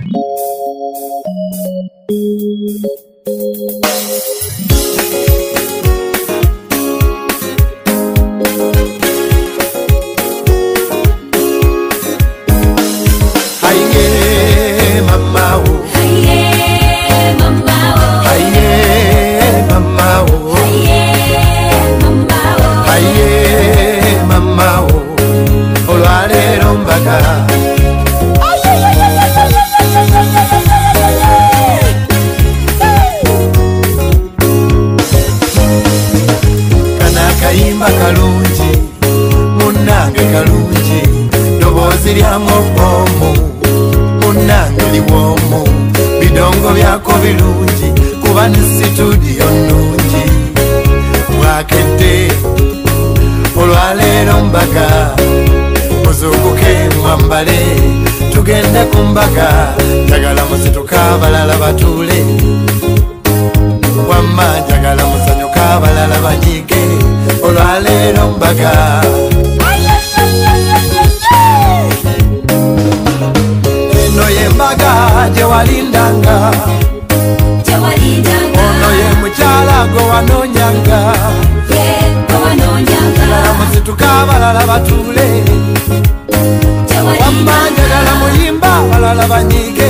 Tugende kumbaga njagala musituka balala batule wamma njagala musanyuka balala banyige olwaleero mbaga eno ye mbaga gyewalindanga ono ye mukyala gwe wanoonyanga musituka balala batule wamma njagala muyimba balala banyige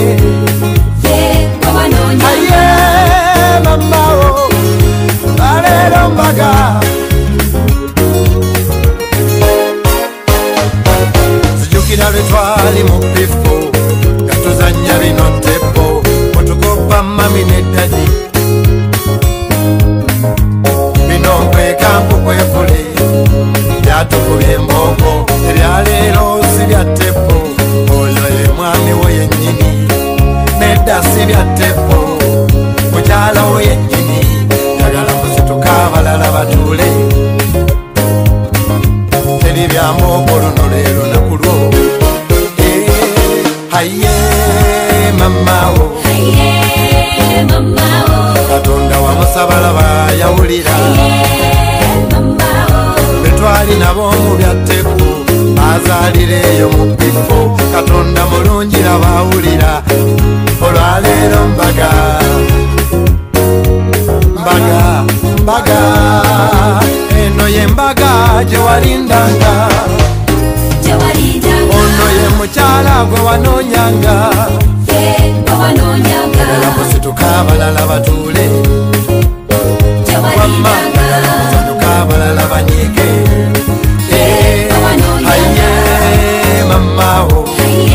aye mamawo balero mbaga zijukira lwe twali mu bifo nga tuzannya bino ntepo mutukopa mami ne dadi bino nkwekampu kwekule byatukubye embongo ebyaleero si bya tepo oyo ye mwami wo yennyini nedda si bya tepo mukyala wo yennyini njagala musituka abalala batule teri byambogo luno leero nakulwo haye mamawo katonda wamusabalaba yawulira betwali nabo mu bya tepo bazalireyo mu bifo katonda mulungi nabawulira olwaleero mbaga mbaga mbaga eno ye mbaga gyewalindanga ono ye mukyala gwe wanoonyanga balala musituka balala batule wamma balala musanyuka balala banyige aye mamawo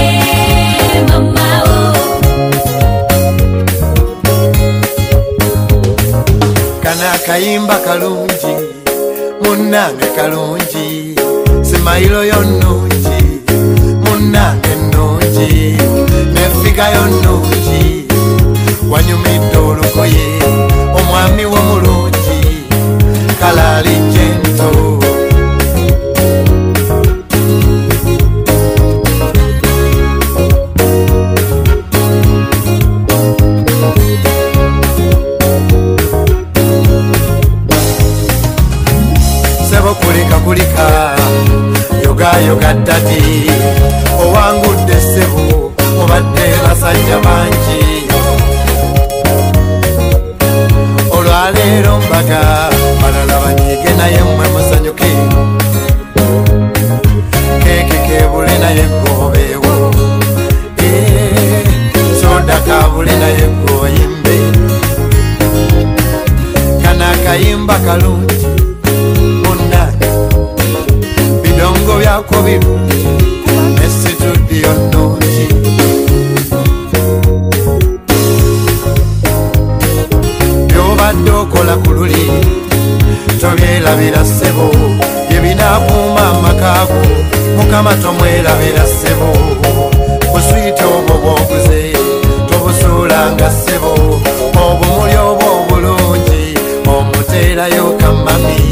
kana kayimba kalungi munnange kalungi simayiro yo nnungi munnange nnungi nefigayo nnungi wanyumidde olugoye omwami wo mulungi kalali jento kulika yoga dadi owangudde ssebo mubadde basajja bangi olwaleero mbaga balala banyige naye mmwe musanyuke keeke kebule naye gobeewo soda kabule naye goyimbe kana kayimba kalungi bidongo byako birungi nesitudiyo nnungi byobadde okola ku luli tobyerabira ssebo bye binaakuuma amakaago mukama tomwerabira ssebo buswiti obwo bwoguze tobusuulanga ssebo obumuli obwo obulungi omuteerayo kamami